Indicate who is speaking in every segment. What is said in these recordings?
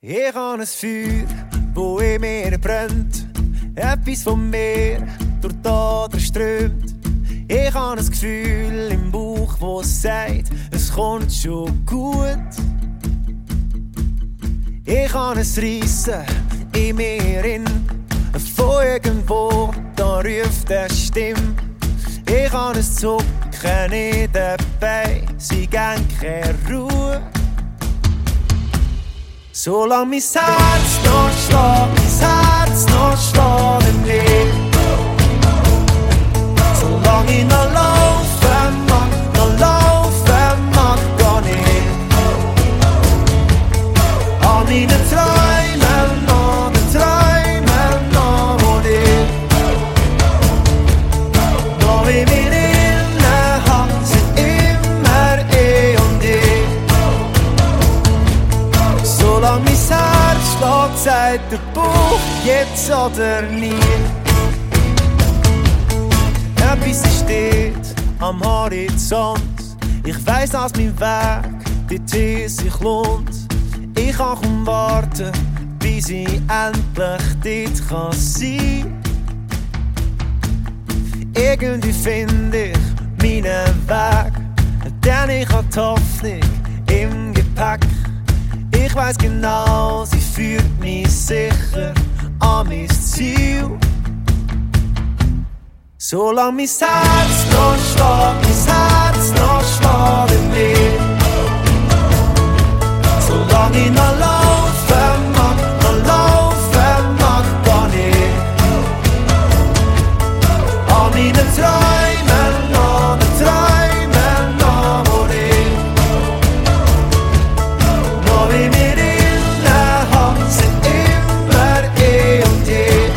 Speaker 1: Ich habe ein Feuer, wo in mir brennt. Etwas von mir durch die Adern strömt. Ich habe ein Gefühl im Bauch, das sagt, es kommt schon gut. Ich habe ein Reissen in mir in. Von irgendwo, da ruft eine Stimme. Ich habe ein Zucken in den Beinen, sie geben keine Ruhe. Solange mein Herz noch schlägt in mir. Solange ich noch laufen mag, gar nicht. An meinen Träumen noch, wo ich noch in mir innen hab, sind immer und ich. Solange mein Herz schlägt, sagt der Bauch, jetzt oder nie. Etwas steht am Horizont. Ich weiss, dass mein Weg dorthin sich lohnt. Ich kann kaum warten, bis ich endlich dort sein kann. Irgendwie finde ich meinen Weg, denn ich habe die Hoffnung im Gepäck. Ich weiss genau, sie führt mich sicher an mein Ziel. Solange mein Herz noch schlägt in mir. Solange ich noch laufen mag, gar nicht. An meinen Träumen noch, wo ich noch in mir innen hab, sind immer und je.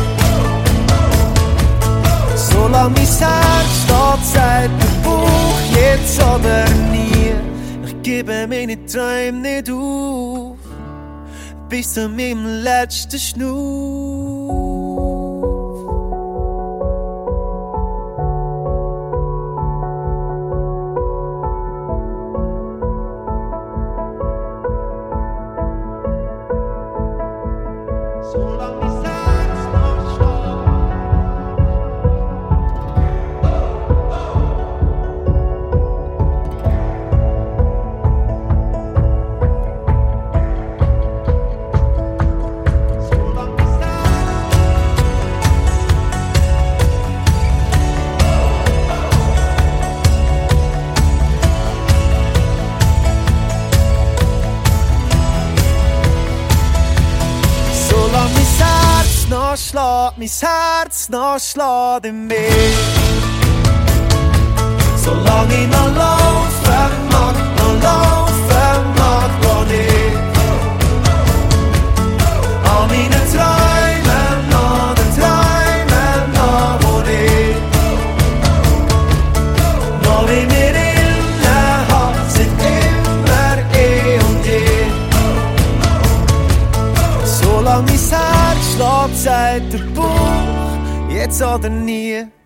Speaker 1: Solange mein Herz schlägt, sagt der Bauch, jetzt oder nie. Ich gebe meine Träume nicht auf, bis zu meinem letzten Schnuff. Solange mein Herz noch schlägt. Mein Herz noch schlägt in mir. Solange ich noch laufen mag, gar nicht. An meinen Träumen noch, wo ich noch in mir innen hab, sind immer und je. Solange mein Herz schlägt, sagt der Bauch, jetzt oder nie.